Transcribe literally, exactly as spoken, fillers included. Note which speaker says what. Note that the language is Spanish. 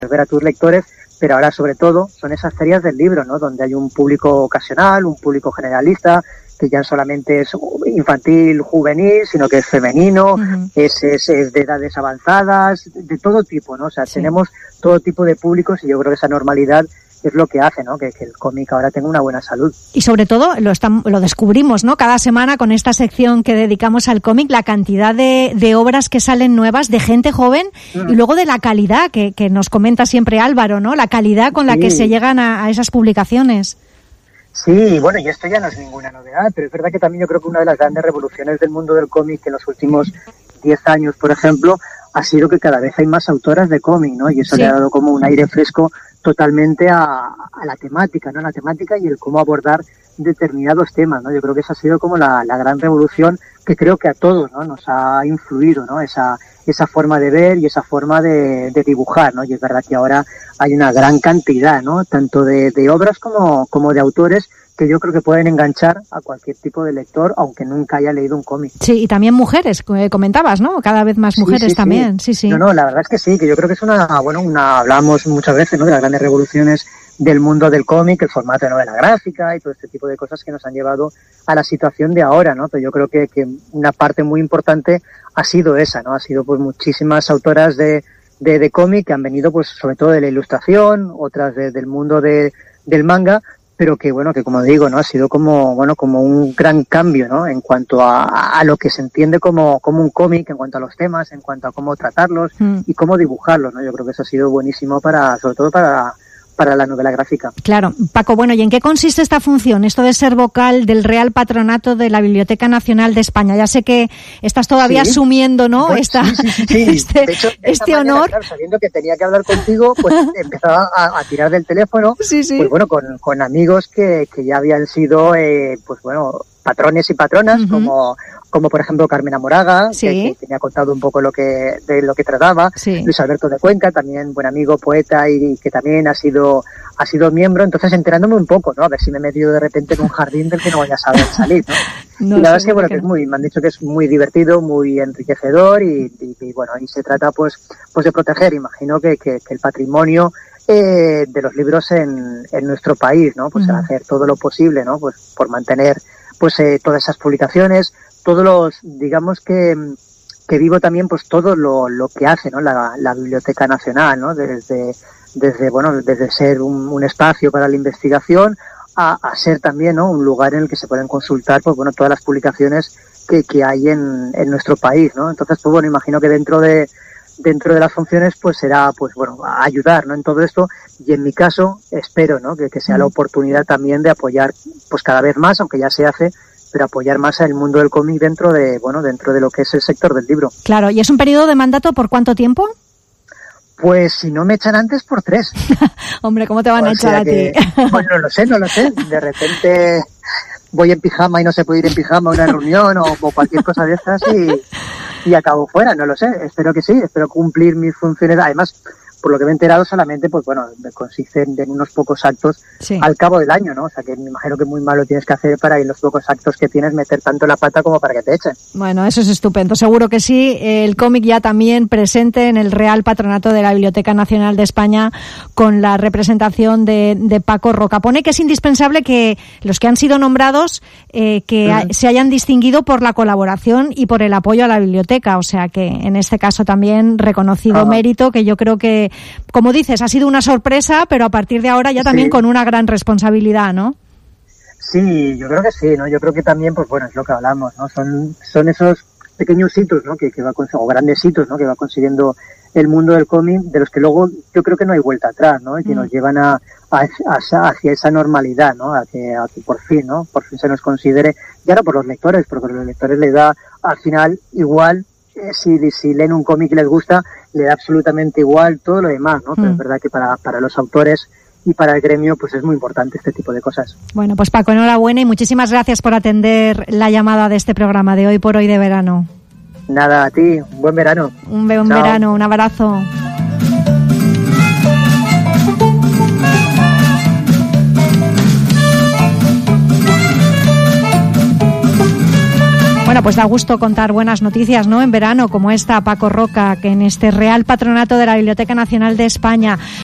Speaker 1: ver a tus lectores, pero ahora sobre todo son esas ferias del libro, ¿no? Donde hay un público ocasional, un público generalista, que ya solamente es infantil, juvenil, sino que es femenino, uh-huh. es, es, es de edades avanzadas, de todo tipo, ¿no? O sea, sí. tenemos todo tipo de públicos y yo creo que esa normalidad es lo que hace, ¿no? Que, que el cómic ahora tenga una buena salud.
Speaker 2: Y sobre todo lo, estamos, lo descubrimos, ¿no? Cada semana con esta sección que dedicamos al cómic, la cantidad de, de obras que salen nuevas de gente joven uh-huh. y luego de la calidad que, que nos comenta siempre Álvaro, ¿no? La calidad con la sí. que se llegan a, a esas publicaciones.
Speaker 1: Sí, bueno, y esto ya no es ninguna novedad, pero es verdad que también yo creo que una de las grandes revoluciones del mundo del cómic en los últimos diez años, por ejemplo, ha sido que cada vez hay más autoras de cómic, ¿no? Y eso sí. le ha dado como un aire fresco totalmente a, a la temática, ¿no? La temática y el cómo abordar determinados temas, ¿no? Yo creo que esa ha sido como la, la gran revolución que creo que a todos, ¿no? Nos ha influido, ¿no? Esa, esa forma de ver y esa forma de, de dibujar, ¿no? Y es verdad que ahora hay una gran cantidad, ¿no? Tanto de, de obras como, como de autores que yo creo que pueden enganchar a cualquier tipo de lector, aunque nunca haya leído un cómic.
Speaker 2: Sí, y también mujeres, comentabas, ¿no? Cada vez más mujeres sí, sí, también, sí. sí, sí.
Speaker 1: No, no, la verdad es que sí, que yo creo que es una, bueno, una, hablamos muchas veces, ¿no? De las grandes revoluciones del mundo del cómic, el formato de novela gráfica y todo este tipo de cosas que nos han llevado a la situación de ahora, ¿no? Pero yo creo que, que una parte muy importante ha sido esa, ¿no? Ha sido pues muchísimas autoras de, de, de cómic que han venido pues sobre todo de la ilustración, otras de, del mundo de, del manga, pero que bueno, que como digo, ¿no? Ha sido como, bueno, como un gran cambio, ¿no? En cuanto a, a lo que se entiende como, como un cómic, en cuanto a los temas, en cuanto a cómo tratarlos mm. y cómo dibujarlos, ¿no? Yo creo que eso ha sido buenísimo para, sobre todo para, para la novela gráfica.
Speaker 2: Claro. Paco, bueno, ¿y en qué consiste esta función? Esto de ser vocal del Real Patronato de la Biblioteca Nacional de España. Ya sé que estás todavía sí. asumiendo, ¿no?
Speaker 1: Bueno,
Speaker 2: esta,
Speaker 1: sí, sí, sí.
Speaker 2: este,
Speaker 1: de hecho,
Speaker 2: este
Speaker 1: mañana,
Speaker 2: honor.
Speaker 1: Claro, sabiendo que tenía que hablar contigo, pues empezaba a, a tirar del teléfono.
Speaker 2: Sí, sí.
Speaker 1: Pues bueno, con, con amigos que, que ya habían sido, eh, pues bueno, patrones y patronas, uh-huh. como como por ejemplo Carmen Amoraga, sí. que, que tenía contado un poco lo que de lo que trataba, sí. Luis Alberto de Cuenca, también buen amigo, poeta y, y que también ha sido ha sido miembro, entonces enterándome un poco, ¿no? A ver si me he metido de repente en un jardín del que no voy a saber salir, ¿no? no y la verdad es que bueno, que es muy, me han dicho que es muy divertido, muy enriquecedor y, y, y bueno, ahí se trata pues pues de proteger, imagino que, que, que el patrimonio eh, de los libros en, en nuestro país, ¿no? Pues uh-huh. hacer todo lo posible, ¿no? Pues por mantener pues eh, todas esas publicaciones, todos los, digamos que, que vivo también pues todo lo, lo que hace, ¿no? La, la Biblioteca Nacional, ¿no? Desde, desde, bueno, desde ser un, un espacio para la investigación a, a ser también, ¿no? Un lugar en el que se pueden consultar, pues bueno, todas las publicaciones que, que hay en, en nuestro país, ¿no? Entonces, pues bueno, imagino que dentro de, dentro de las funciones, pues será, pues bueno, ayudar, ¿no? En todo esto, y en mi caso, espero, ¿no? Que, que sea la oportunidad también de apoyar, pues cada vez más, aunque ya se hace, pero apoyar más al mundo del cómic dentro de, bueno, dentro de lo que es el sector del libro.
Speaker 2: Claro, ¿y es un periodo de mandato por cuánto tiempo?
Speaker 1: Pues si no me echan antes, por tres.
Speaker 2: Hombre, ¿cómo te van o a echar
Speaker 1: que,
Speaker 2: a ti?
Speaker 1: Pues no lo sé, no lo sé. De repente voy en pijama y no se puede ir en pijama a una reunión o, o cualquier cosa de estas y, y acabo fuera, no lo sé. Espero que sí, espero cumplir mis funciones. Además, por lo que me he enterado, solamente, pues bueno, consisten en unos pocos actos sí. al cabo del año, ¿no? O sea, que me imagino que muy mal lo tienes que hacer para en los pocos actos que tienes meter tanto la pata como para que te echen.
Speaker 2: Bueno, eso es estupendo. Seguro que sí. El cómic ya también presente en el Real Patronato de la Biblioteca Nacional de España con la representación de, de Paco Roca. Pone que es indispensable que los que han sido nombrados eh, que uh-huh. a, se hayan distinguido por la colaboración y por el apoyo a la biblioteca. O sea, que en este caso también reconocido uh-huh. mérito, que yo creo que como dices, ha sido una sorpresa, pero a partir de ahora ya también sí. con una gran responsabilidad, ¿no?
Speaker 1: Sí, yo creo que sí, ¿no? Yo creo que también, pues bueno, es lo que hablamos, ¿no? Son, son esos pequeños hitos, ¿no? Que, que va o grandes hitos, ¿no? Que va consiguiendo el mundo del cómic, de los que luego yo creo que no hay vuelta atrás, ¿no? Y que mm. nos llevan a, a, a, hacia esa normalidad, ¿no? A que, a que por fin, ¿no? Por fin se nos considere, y ahora por los lectores, porque a los lectores les da al final igual. Si, si leen un cómic y les gusta, le da absolutamente igual todo lo demás, ¿no? Mm. Pero es verdad que para, para los autores y para el gremio, pues es muy importante este tipo de cosas.
Speaker 2: Bueno, pues Paco, enhorabuena y muchísimas gracias por atender la llamada de este programa de Hoy por Hoy de Verano.
Speaker 1: Nada, a ti, un buen verano.
Speaker 2: Un buen Chao. verano, un abrazo. Bueno, Bueno, pues da gusto contar buenas noticias, ¿no? En verano, como esta, Paco Roca, que en este Real Patronato de la Biblioteca Nacional de España.